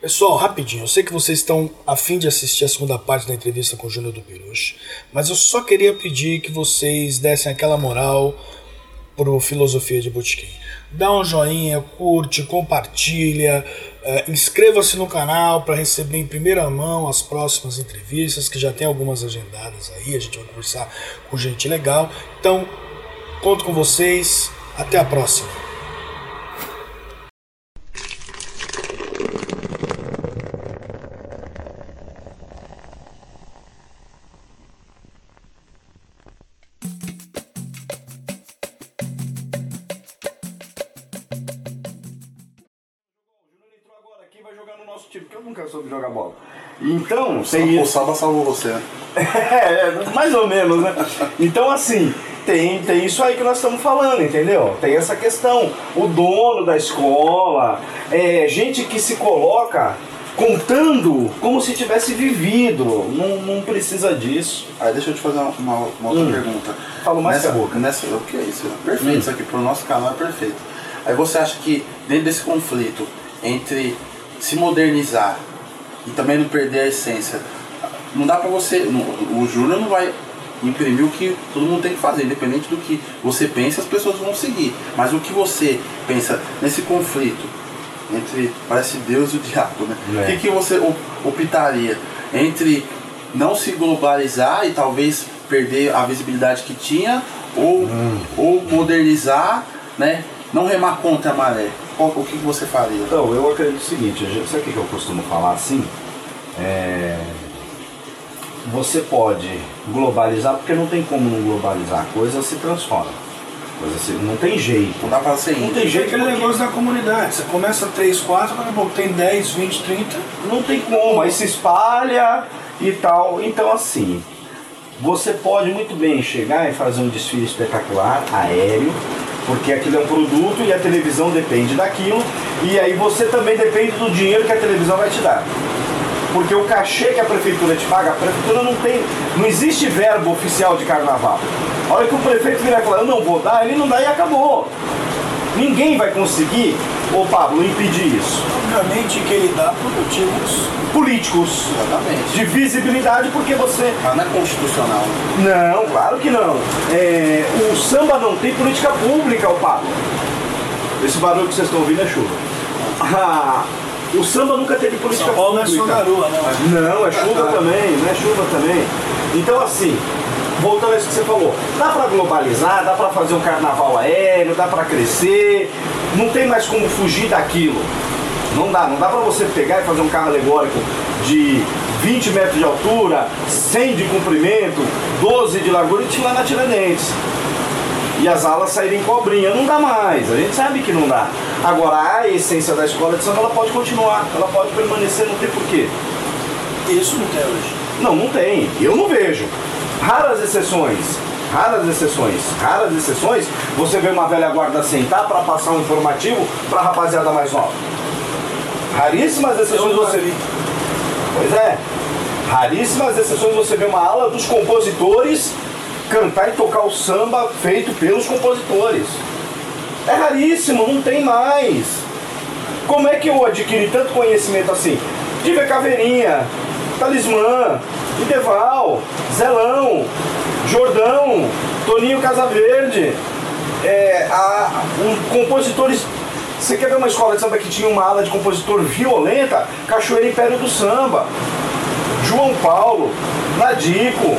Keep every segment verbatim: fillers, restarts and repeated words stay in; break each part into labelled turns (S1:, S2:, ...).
S1: Pessoal, rapidinho, eu sei que vocês estão a fim de assistir a segunda parte da entrevista com o Júnior do Peruche, mas eu só queria pedir que vocês dessem aquela moral pro Filosofia de Botequim. Dá um joinha, curte, compartilha, é, inscreva-se no canal para receber em primeira mão as próximas entrevistas, que já tem algumas agendadas aí, a gente vai conversar com gente legal. Então, conto com vocês, até a próxima.
S2: Porque eu nunca soube jogar bola. Então,
S3: tem isso. O Saba salvou você, né?
S2: É, mais ou menos, né? Então, assim, tem, tem isso aí que nós estamos falando, entendeu? Tem essa questão. O dono da escola, é, gente que se coloca contando como se tivesse vivido. Não, não precisa disso.
S3: Aí deixa eu te fazer uma, uma, uma outra
S2: hum.
S3: pergunta.
S2: Falo mais
S3: nessa,
S2: que a boca.
S3: Nessa, o que é isso? Perfeito, hum. Isso aqui pro nosso canal é perfeito. Aí você acha que dentro desse conflito entre se modernizar e também não perder a essência, não dá pra você, não, o Júnior não vai imprimir o que todo mundo tem que fazer, independente do que você pensa, as pessoas vão seguir, mas o que você pensa nesse conflito entre, parece Deus e o diabo, né? É. O que, que você optaria entre não se globalizar e talvez perder a visibilidade que tinha, ou, hum. ou modernizar, né? Não remar contra a maré? O que você faria?
S2: Então, eu acredito o seguinte, sabe o que eu costumo falar assim? É... Você pode globalizar, porque não tem como não globalizar, a coisa se transforma. Coisa se... Não tem jeito.
S3: Não dá pra ser
S1: Não tem jeito, aquele negócio da comunidade. Você começa três, quatro, daqui a pouco tem dez, vinte, trinta.
S2: Não tem como, aí se espalha e tal. Então, assim, você pode muito bem chegar e fazer um desfile espetacular, aéreo, porque aquilo é um produto e a televisão depende daquilo, e aí você também depende do dinheiro que a televisão vai te dar. Porque o cachê que a prefeitura te paga, a prefeitura não tem, não existe verbo oficial de carnaval. A hora que o prefeito virar e falar, eu não vou dar, ele não dá e acabou. Ninguém vai conseguir, ô Pablo, impedir isso.
S1: Obviamente que ele dá por motivos
S2: políticos.
S3: Exatamente.
S2: De visibilidade, porque você...
S3: Mas não é constitucional.
S2: Não, claro que não. É, o samba não tem política pública, ô Pablo. Esse barulho que vocês estão ouvindo é chuva. Ah, o samba nunca teve política
S1: São Paulo
S2: pública.
S1: Não é só garoa, não.
S2: Não, é chuva também, não é chuva também. Então, assim, voltando a isso que você falou, dá pra globalizar, dá pra fazer um carnaval aéreo, dá pra crescer, não tem mais como fugir daquilo. Não dá, não dá pra você pegar e fazer um carro alegórico de vinte metros de altura, cem de comprimento, doze de largura e desfilar na Tiradentes. E as alas saírem cobrinha, não dá mais, a gente sabe que não dá. Agora, a essência da escola de samba, ela pode continuar, ela pode permanecer, não tem porquê.
S1: Isso não tem hoje?
S2: Não, não tem, eu não vejo. Raras exceções, raras exceções, raras exceções, você vê uma velha guarda sentar para passar um informativo pra rapaziada mais nova. Raríssimas exceções você vê. Pois é. Raríssimas exceções você vê uma ala dos compositores cantar e tocar o samba feito pelos compositores. É raríssimo, não tem mais. Como é que eu adquiri tanto conhecimento assim? De ver Caveirinha, Talismã, Ideval, Zelão, Jordão, Toninho Casaverde, é, a, um, compositores. Você quer ver uma escola de samba que tinha uma ala de compositor violenta? Cachoeira Império do Samba, João Paulo, Nadico,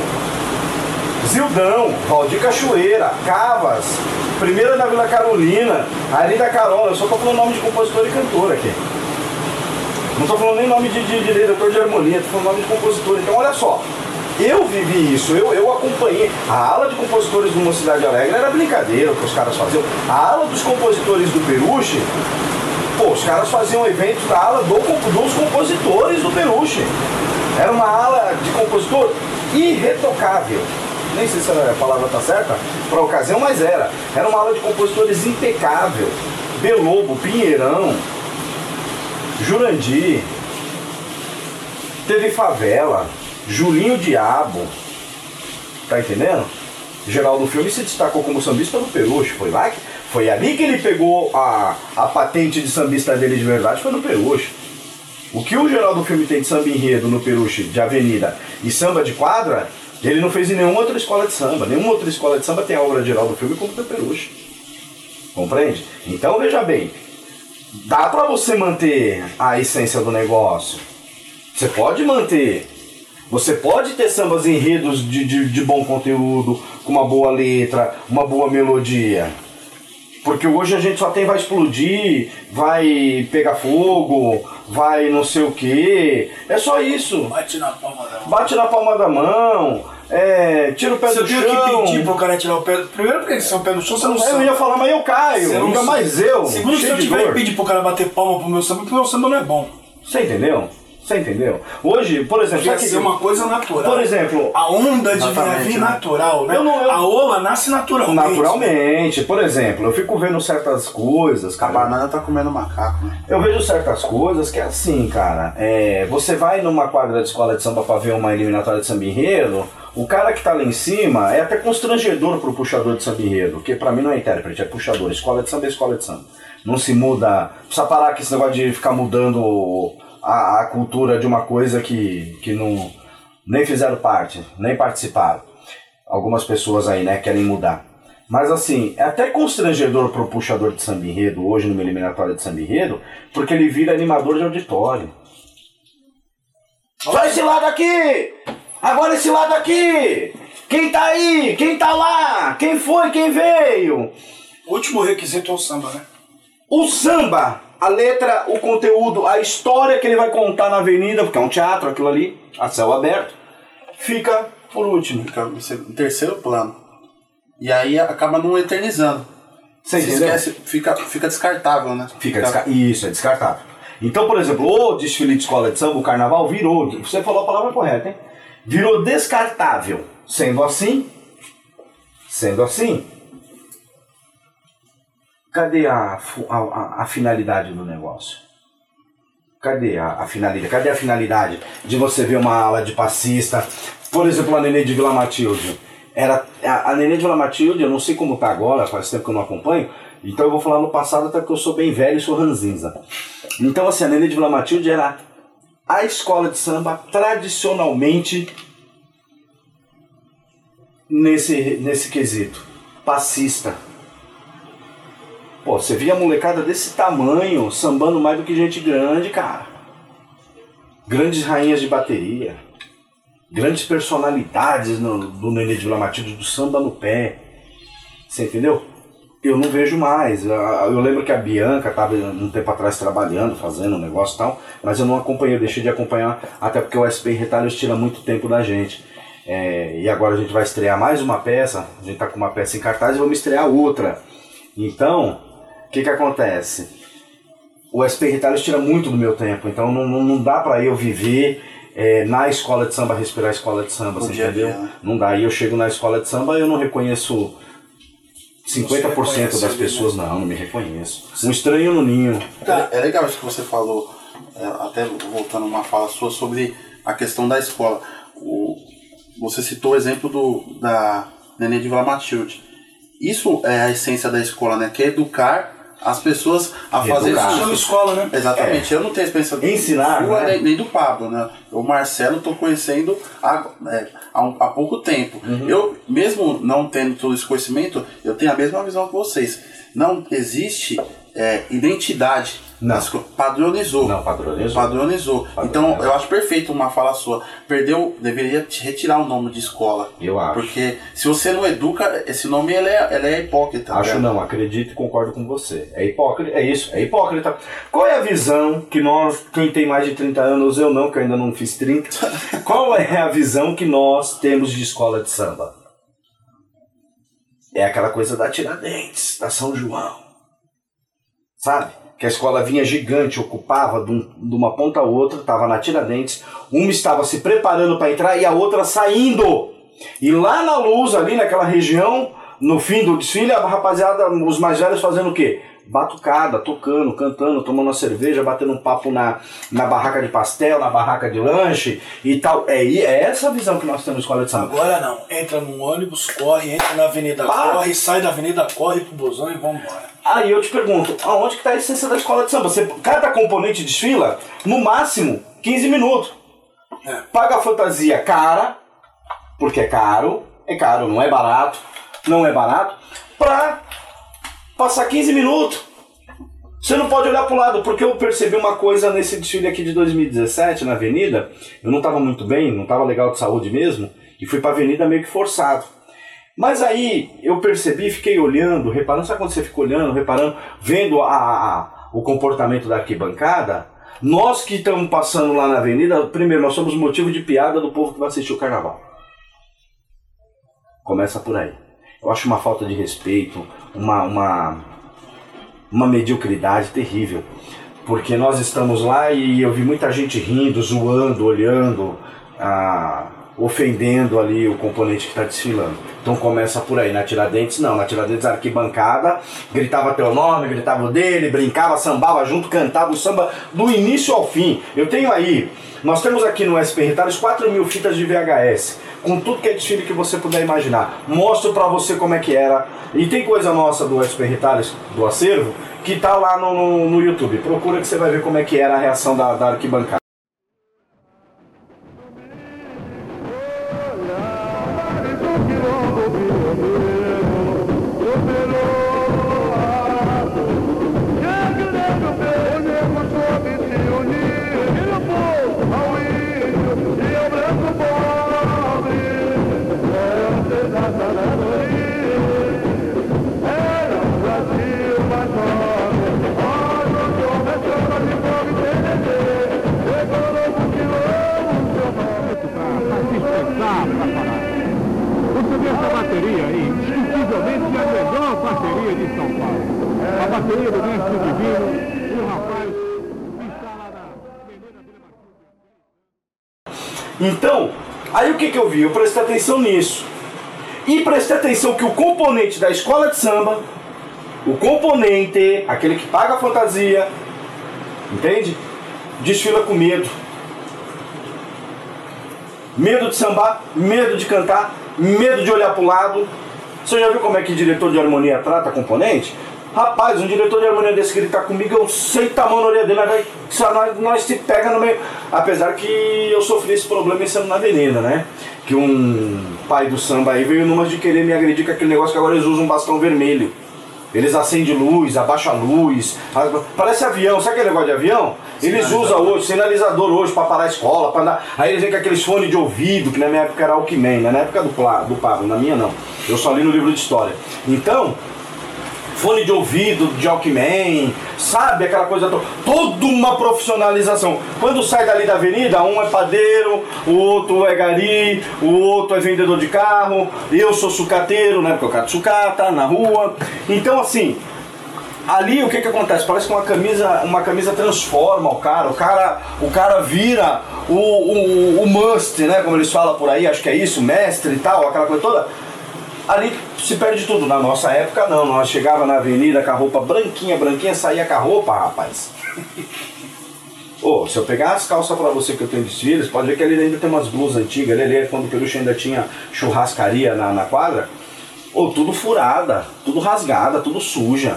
S2: Zildão, Valdir Cachoeira, Cavas, Primeira da Vila Carolina, Arida Carola. Eu só estou falando nome de compositor e cantor aqui. Não estou falando nem nome de, de, de diretor de harmonia, estou falando nome de compositor. Então olha só, eu vivi isso, eu, eu acompanhei. A ala de compositores do Mocidade Alegre era brincadeira o que os caras faziam. A ala dos compositores do Peruche, pô, os caras faziam eventos da ala do, dos compositores do Peruche. Era uma ala de compositor irretocável. Nem sei se a palavra tá certa para a ocasião, mas era. Era uma ala de compositores impecável. Belobo, Pinheirão, Jurandir, teve Favela, Julinho Diabo, tá entendendo? Geraldo Filme se destacou como sambista do Peruche, foi lá, foi ali que ele pegou a, a patente de sambista dele de verdade, foi no Peruche. O que o Geraldo Filme tem de samba enredo no Peruche de avenida e samba de quadra, ele não fez em nenhuma outra escola de samba. Nenhuma outra escola de samba tem a obra de Geraldo Filme como do Peruche. Compreende? Então veja bem, dá pra você manter a essência do negócio. Você pode manter. Você pode ter sambas enredos de, de, de bom conteúdo, com uma boa letra, uma boa melodia. Porque hoje a gente só tem vai explodir, vai pegar fogo, vai não sei o que. É só isso.
S1: Bate na palma da mão.
S2: Bate na palma da mão. É, tira o pé
S1: você
S2: do chão.
S1: Você tem que pedir pro cara tirar o pé do... Primeiro porque se é o pé do chão, você não sabe.
S2: Eu ia falar, mas eu caio.
S1: Você
S2: Ainda
S1: não...
S2: mais eu.
S1: Segundo, se eu tiver que pedir pro cara bater palma pro meu samba, porque o meu samba não é bom.
S2: Você entendeu? Você entendeu? Hoje, por exemplo...
S1: Vai ser uma coisa natural.
S2: Por exemplo...
S1: A onda de vir natural, né?
S2: Eu não, eu...
S1: A ola nasce naturalmente.
S2: Naturalmente. Por exemplo, eu fico vendo certas coisas...
S3: Cara. A banana tá comendo macaco, né?
S2: Eu vejo certas coisas que é assim, cara. É, você vai numa quadra de escola de samba pra ver uma eliminatória de samba enredo, o cara que tá lá em cima é até constrangedor pro puxador de samba enredo, porque pra mim não é intérprete, é puxador. Escola de samba é escola de samba. Não se muda... Precisa parar com esse negócio de ficar mudando... A, a cultura de uma coisa que, que não, nem fizeram parte, nem participaram. Algumas pessoas aí, né, querem mudar. Mas assim, é até constrangedor pro puxador de samba enredo, hoje numa eliminatória de samba enredo, porque ele vira animador de auditório. Só esse lado aqui! Agora esse lado aqui! Quem tá aí? Quem tá lá? Quem foi? Quem veio?
S1: O último requisito é o samba, né?
S2: O samba! A letra, o conteúdo, a história que ele vai contar na avenida, porque é um teatro, aquilo ali, a céu aberto, fica por último.
S3: Fica em terceiro plano. E aí acaba não eternizando.
S2: Você
S3: Se esquece, fica, fica descartável, né?
S2: Fica desca... Isso, é descartável. Então, por exemplo, o desfile de escola de samba, o carnaval, virou, você falou a palavra correta, hein? Virou descartável. Sendo assim, sendo assim, cadê a, a, a finalidade do negócio? Cadê a, a finalidade? Cadê a finalidade de você ver uma ala de passista? Por exemplo, a Nenê de Vila Matilde. Era, a, a Nenê de Vila Matilde, eu não sei como tá agora, faz tempo que eu não acompanho, então eu vou falar no passado até que eu sou bem velho e sou ranzinza. Então assim, a Nenê de Vila Matilde era a escola de samba tradicionalmente nesse, nesse quesito, passista. Pô, você via molecada desse tamanho, sambando mais do que gente grande, cara. Grandes rainhas de bateria. Grandes personalidades no, do Nenê de Vila Matilde, do samba no pé. Você entendeu? Eu não vejo mais. Eu, eu lembro que a Bianca estava um tempo atrás trabalhando, fazendo um negócio e tal, mas eu não acompanhei, eu deixei de acompanhar, até porque o S P em Retalhos tira muito tempo da gente. É, e agora a gente vai estrear mais uma peça, a gente tá com uma peça em cartaz e vamos estrear outra. Então... O que que acontece? O S P Retalhos tira muito do meu tempo, então não, não, não dá pra eu viver é, na escola de samba, respirar a escola de samba, você entendeu? Dia, né? Não dá. E eu chego na escola de samba e eu não reconheço cinquenta por cento das pessoas, não, não me reconheço. Um estranho no ninho.
S3: É, é legal isso que você falou, é, até voltando a uma fala sua sobre a questão da escola. O, você citou o exemplo do, da Nenê de Vila Matilde. Isso é a essência da escola, né? Que é educar as pessoas a fazer
S1: isso. Chama escola, né?
S3: Exatamente. É. Eu não tenho experiência do
S2: ensinar,
S3: sua,
S2: né?
S3: nem, nem do Pablo, né? O Marcelo estou conhecendo há, é, há, um, há pouco tempo. Uhum. Eu, mesmo não tendo todo esse conhecimento, eu tenho a mesma visão que vocês. Não existe é, identidade.
S2: Não.
S3: Padronizou.
S2: Não, padronizou.
S3: Padronizou. Padronizou. Então, eu acho perfeito uma fala sua. Perdeu, deveria retirar o nome de escola.
S2: Eu acho.
S3: Porque se você não educa, esse nome ele é, ele é hipócrita.
S2: Acho
S3: né?
S2: não, acredito e concordo com você. É hipócrita, é isso, é hipócrita. Qual é a visão que nós, quem tem mais de trinta anos, eu não, que eu ainda não fiz trinta, qual é a visão que nós temos de escola de samba? É aquela coisa da Tiradentes, da São João. Sabe? Que a escola vinha gigante, ocupava de, um, de uma ponta a outra, estava na Tiradentes, uma estava se preparando para entrar e a outra saindo. E lá na luz, ali naquela região, no fim do desfile, a rapaziada, os mais velhos fazendo o quê? batucada, tocando, cantando, tomando uma cerveja, batendo um papo na, na barraca de pastel, na barraca de lanche e tal. É, é essa a visão que nós temos na escola de samba.
S1: Agora não, entra num ônibus, corre, entra na avenida, Pá. corre, sai da avenida, corre pro busão e vamos embora.
S2: Aí eu te pergunto, aonde que tá a essência da escola de samba? Você, cada componente desfila, no máximo, quinze minutos. É. Paga a fantasia cara, porque é caro, é caro, não é barato, não é barato, pra passar quinze minutos. Você não pode olhar pro lado, porque eu percebi uma coisa nesse desfile aqui de dois mil e dezessete, na avenida, eu não tava muito bem, não tava legal de saúde mesmo, e fui pra avenida meio que forçado. Mas aí eu percebi, fiquei olhando, reparando, sabe quando você fica olhando, reparando, vendo a, a, o comportamento da arquibancada? Nós que estamos passando lá na avenida, primeiro, nós somos motivo de piada do povo que vai assistir o carnaval. Começa por aí. Eu acho uma falta de respeito, uma, uma, uma mediocridade terrível. Porque nós estamos lá e eu vi muita gente rindo, zoando, olhando, ah, ofendendo ali o componente que está desfilando. Então começa por aí. Na Tiradentes não, na Tiradentes a arquibancada gritava teu nome, gritava o dele, brincava, sambava junto, cantava o samba do início ao fim. Eu tenho aí, nós temos aqui no S P Retalhos quatro mil fitas de V H S, com tudo que é desfile que você puder imaginar. Mostro pra você como é que era. E tem coisa nossa do S P Retalhos, do acervo, que tá lá no, no, no YouTube. Procura que você vai ver como é que era a reação da, da arquibancada. Então, aí o que que eu vi? Eu prestei atenção nisso. E prestei atenção que o componente da escola de samba, o componente, aquele que paga a fantasia, entende? Desfila com medo. Medo de sambar, medo de cantar, medo de olhar pro lado. Você já viu como é que diretor de harmonia trata componente? Rapaz, um diretor de harmonia desse que ele tá comigo, eu sei a mão na orelha dele, nós, nós, nós se pega no meio. Apesar que eu sofri esse problema estando na avenida, né? Que um pai do samba aí veio numa de querer me agredir com aquele negócio que agora eles usam um bastão vermelho. Eles acendem luz, abaixam a luz, parece avião, sabe aquele negócio de avião? Eles usam hoje, sinalizador hoje pra parar a escola, pra andar. Aí eles vêm com aqueles fones de ouvido, que na minha época era Walkman, né? Na época do, do Pablo, na minha não. Eu só li no livro de história. Então, fone de ouvido, de Walkman, sabe? Aquela coisa toda. Toda uma profissionalização. Quando sai dali da avenida, um é padeiro, o outro é gari, o outro é vendedor de carro, eu sou sucateiro, né? Porque eu cato sucata na rua. Então, assim, ali o que que acontece? Parece que uma camisa, uma camisa transforma o cara. O cara, o cara vira o, o, o must, né? Como eles falam por aí, acho que é isso, mestre e tal, aquela coisa toda. Ali se perde tudo. Na nossa época não, nós chegava na avenida com a roupa branquinha, branquinha, saía com a roupa, rapaz. Ô, oh, se eu pegar as calças pra você que eu tenho desfiles, pode ver que ali ainda tem umas blusas antigas, ali é quando o Peruche ainda tinha churrascaria na, na quadra. Ô, oh, tudo furada, tudo rasgada, tudo suja.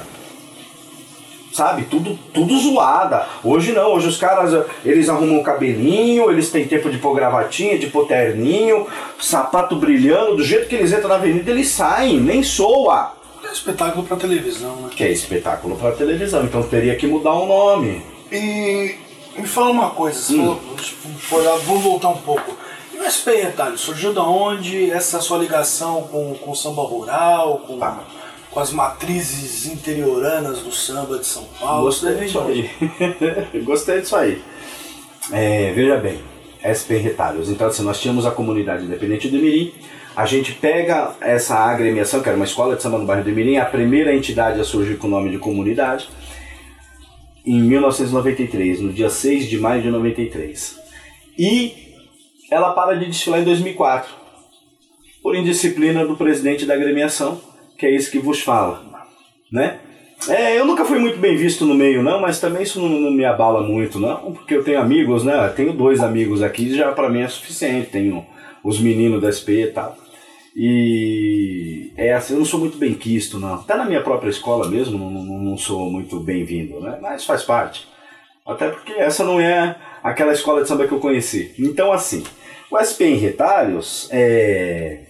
S2: Sabe, tudo, tudo zoada. Hoje não, hoje os caras, eles arrumam o cabelinho, eles têm tempo de pôr gravatinha, de pôr terninho, sapato brilhando, do jeito que eles entram na avenida eles saem, nem soa.
S1: É espetáculo pra televisão, né?
S2: Que é espetáculo pra televisão, então teria que mudar o nome.
S1: E me fala uma coisa, você hum. falou, vamos voltar um pouco. E o S P Retalhos, surgiu da onde essa sua ligação com, com o samba rural, com... Tá. com as matrizes interioranas do samba de São Paulo?
S2: Gostei disso aí. Gostei disso aí. É, veja bem, S P Retalhos. Então, assim, nós tínhamos a comunidade independente do Mirim. A gente pega essa agremiação, que era uma escola de samba no bairro do Mirim, a primeira entidade a surgir com o nome de comunidade, em mil novecentos e noventa e três, no dia seis de maio de noventa e três. E ela para de desfilar em dois mil e quatro, por indisciplina do presidente da agremiação, que é esse que vos fala, né? É, eu nunca fui muito bem visto no meio, não, mas também isso não, não me abala muito, não, porque eu tenho amigos, né? Tenho dois amigos aqui, já pra mim é suficiente. Tenho os meninos da S P e tal. E é assim, eu não sou muito bem quisto, não. Até na minha própria escola mesmo, não, não, não sou muito bem-vindo, né? Mas faz parte. Até porque essa não é aquela escola de samba que eu conheci. Então, assim, o S P em Retalhos, é...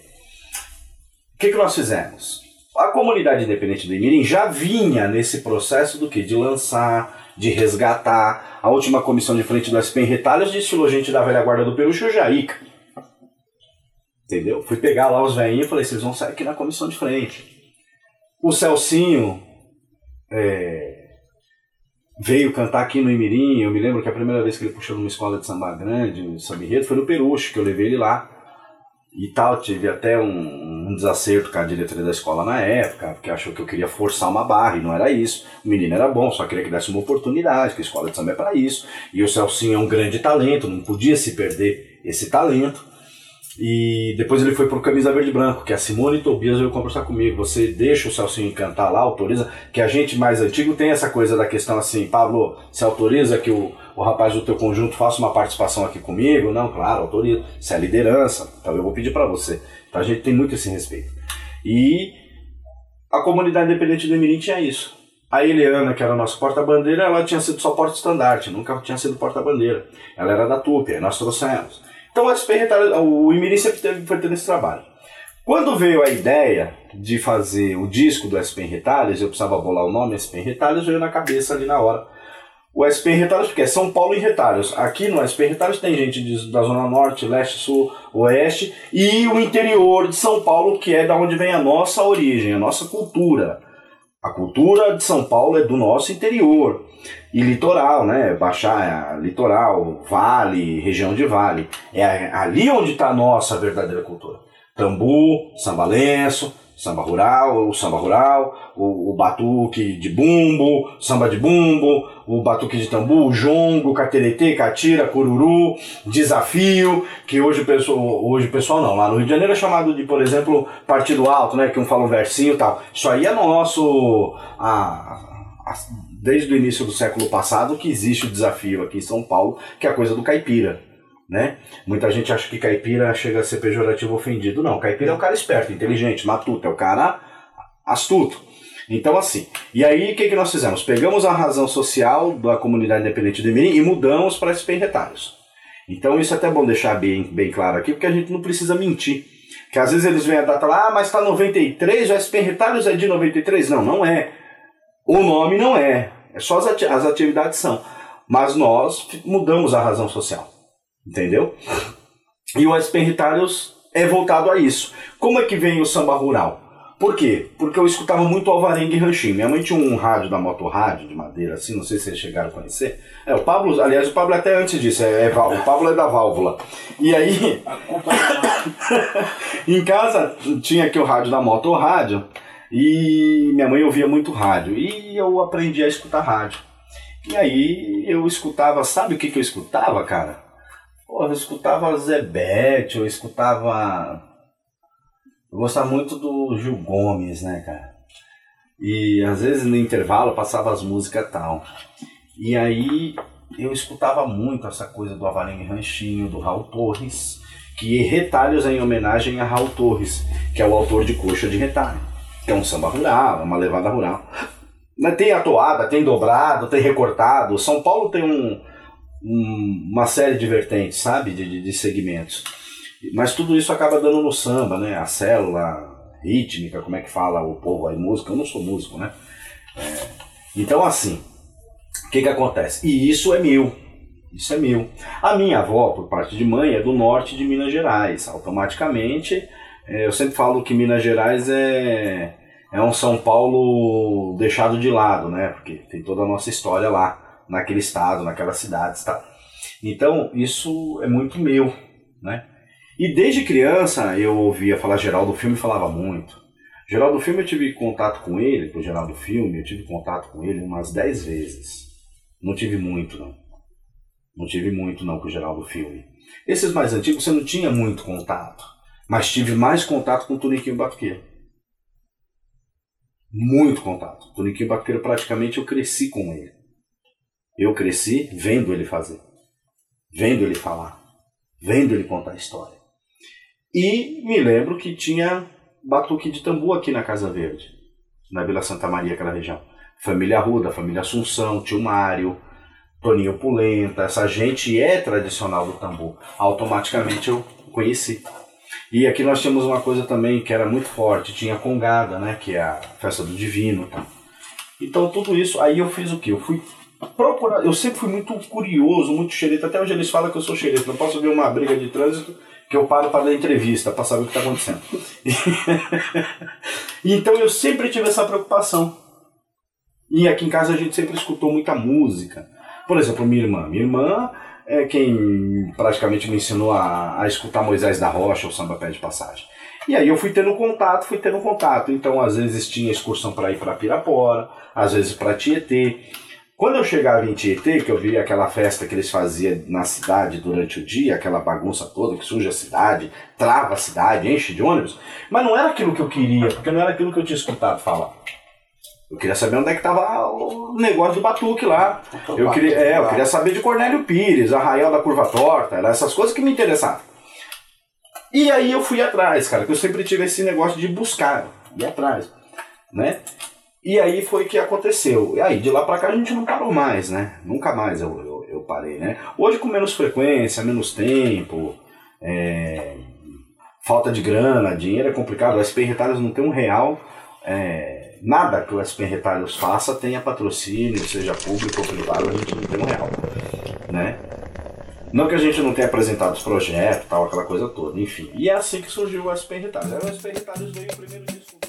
S2: o que, que nós fizemos? A comunidade independente do Imirim já vinha nesse processo do que? De lançar, de resgatar. A última comissão de frente do S P em Retalhos desfilou gente da velha guarda do Perucho e o Jaica. Entendeu? Fui pegar lá os velhinhos e falei, vocês vão sair aqui na comissão de frente. O Celcinho é, veio cantar aqui no Imirim. Eu me lembro que a primeira vez que ele puxou numa escola de samba grande, um samba enredo, foi no Perucho, que eu levei ele lá. E tal, tive até um, um desacerto com a diretoria da escola na época, porque achou que eu queria forçar uma barra, e não era isso. O menino era bom, só queria que desse uma oportunidade, que a escola de samba é para isso. E o Celcinho é um grande talento, não podia se perder esse talento. E depois ele foi pro Camisa Verde e Branco, que a Simone Tobias veio conversar comigo. Você deixa o Celcinho cantar lá, autoriza, que a gente mais antigo tem essa coisa da questão assim, Pablo, você autoriza que o, o rapaz do teu conjunto faça uma participação aqui comigo? Não, claro, autoriza. Isso é liderança, então eu vou pedir para você. Então a gente tem muito esse respeito. E a comunidade independente do Imirim tinha isso. A Eliana, que era a nossa porta-bandeira, ela tinha sido só porta-estandarte, nunca tinha sido porta-bandeira. Ela era da T U P, aí nós trouxemos. Então o Imirim sempre teve, foi tendo esse trabalho. Quando veio a ideia de fazer o disco do S P em Retalhos, eu precisava bolar o nome S P em Retalhos, veio na cabeça ali na hora. O S P em Retalhos, porque é São Paulo em Retalhos. Aqui no S P em Retalhos tem gente de, da Zona Norte, Leste, Sul, Oeste e o interior de São Paulo, que é da onde vem a nossa origem, a nossa cultura. A cultura de São Paulo é do nosso interior. E litoral, né? Baixar, litoral, vale, região de vale. É ali onde está a nossa verdadeira cultura. Tambu, samba lenço, samba rural, o samba rural, o, o batuque de bumbo, samba de bumbo, o batuque de tambu, o jongo, cateretê, catira, cururu, desafio, que hoje o pessoal, hoje o pessoal não, lá no Rio de Janeiro é chamado de, por exemplo, partido alto, né? Que um fala um versinho e tal. Isso aí é nosso... A, a, desde o início do século passado que existe o desafio aqui em São Paulo, que é a coisa do caipira, né? Muita gente acha que caipira chega a ser pejorativo, ofendido. Não, caipira é o cara esperto, inteligente, matuto, é o cara astuto. Então assim, e aí o que, que nós fizemos? Pegamos a razão social da comunidade independente do Imirim e mudamos para S P em Retalhos. Então isso é até bom deixar bem, bem claro aqui, porque a gente não precisa mentir. Que às vezes eles vêm a data lá, ah, mas está noventa e três, o S P em Retalhos é de noventa e três? Não, não é. O nome não é, é só as, ati as atividades são, mas nós mudamos a razão social, entendeu? E o S P em Retalhos é voltado a isso. Como é que vem o samba rural? Por quê? Porque eu escutava muito alvarengue e ranchinho. Minha mãe tinha um rádio da Motorrádio, de madeira assim, não sei se vocês chegaram a conhecer. É, o Pablo, aliás, o Pablo até antes disso, é, é, o Pablo é da válvula. E aí, em casa tinha aqui o rádio da Motorrádio, e minha mãe ouvia muito rádio, e eu aprendi a escutar rádio. E aí eu escutava, sabe o que, que eu escutava, cara? Porra, eu escutava Zebete, eu escutava... Eu gostava muito do Gil Gomes, né, cara? E às vezes no intervalo eu passava as músicas e tal. E aí eu escutava muito essa coisa do Alvarengue Ranchinho, do Raul Torres, que Retalhos é em homenagem a Raul Torres, que é o autor de Coxa de Retalho, que é um samba rural, uma levada rural. Tem atoada, tem dobrado, tem recortado. São Paulo tem um, um, uma série de vertentes, sabe, de, de, de segmentos. Mas tudo isso acaba dando no samba, né? A célula rítmica, como é que fala o povo aí, música. Eu não sou músico, né? É, então, assim, o que que acontece? E isso é mil. Isso é mil. A minha avó, por parte de mãe, é do norte de Minas Gerais. Automaticamente, é, eu sempre falo que Minas Gerais é, é um São Paulo deixado de lado, né? Porque tem toda a nossa história lá, naquele estado, naquela cidade, tá? Então, isso é muito meu, né? E desde criança eu ouvia falar Geraldo Filme, falava muito. Geraldo Filme, eu tive contato com ele, com o Geraldo Filme, eu tive contato com ele umas dez vezes. Não tive muito, não. Não tive muito, não, com o Geraldo Filme. Esses mais antigos você não tinha muito contato, mas tive mais contato com o Toniquinho Batuqueiro. Muito contato. Toniquinho Barqueiro, praticamente eu cresci com ele. Eu cresci vendo ele fazer. Vendo ele falar. Vendo ele contar a história. E me lembro que tinha batuque de tambu aqui na Casa Verde. Na Vila Santa Maria, aquela região. Família Arruda, família Assunção, tio Mário, Toninho Pulenta. Essa gente é tradicional do tambu. Automaticamente eu conheci. E aqui nós tínhamos uma coisa também que era muito forte, tinha a Congada, né, que é a festa do Divino. Tá? Então tudo isso, aí eu fiz o quê? Eu fui procurar, eu sempre fui muito curioso, muito xereta, até hoje eles falam que eu sou xereta, não posso ver uma briga de trânsito que eu paro para dar entrevista, para saber o que está acontecendo. Então eu sempre tive essa preocupação. E aqui em casa a gente sempre escutou muita música. Por exemplo, minha irmã. Minha irmã é quem praticamente me ensinou a, a escutar Moisés da Rocha, o Samba Pé de Passagem. E aí eu fui tendo contato, fui tendo contato. Então às vezes tinha excursão para ir para Pirapora, às vezes para Tietê. Quando eu chegava em Tietê, que eu via aquela festa que eles faziam na cidade durante o dia, aquela bagunça toda que suja a cidade, trava a cidade, enche de ônibus, mas não era aquilo que eu queria, porque não era aquilo que eu tinha escutado falar. Eu queria saber onde é que estava o negócio do batuque lá. Eu queria, é, eu queria saber de Cornélio Pires, Arraial da Curva Torta, eram essas coisas que me interessavam. E aí eu fui atrás, cara, que eu sempre tive esse negócio de buscar, ir atrás, né? E aí foi que aconteceu. E aí de lá pra cá a gente não parou mais, né? Nunca mais eu, eu, eu parei, né? Hoje com menos frequência, menos tempo, é, falta de grana, dinheiro é complicado. O S P em Retalhos não tem um real. É, nada que o S P em Retalhos faça tenha patrocínio, seja público ou privado, a gente não tem um real, né? Não que a gente não tenha apresentado os projetos, tal, aquela coisa toda, enfim. E é assim que surgiu o S P em Retalhos. Aí o S P em Retalhos veio o primeiro disco.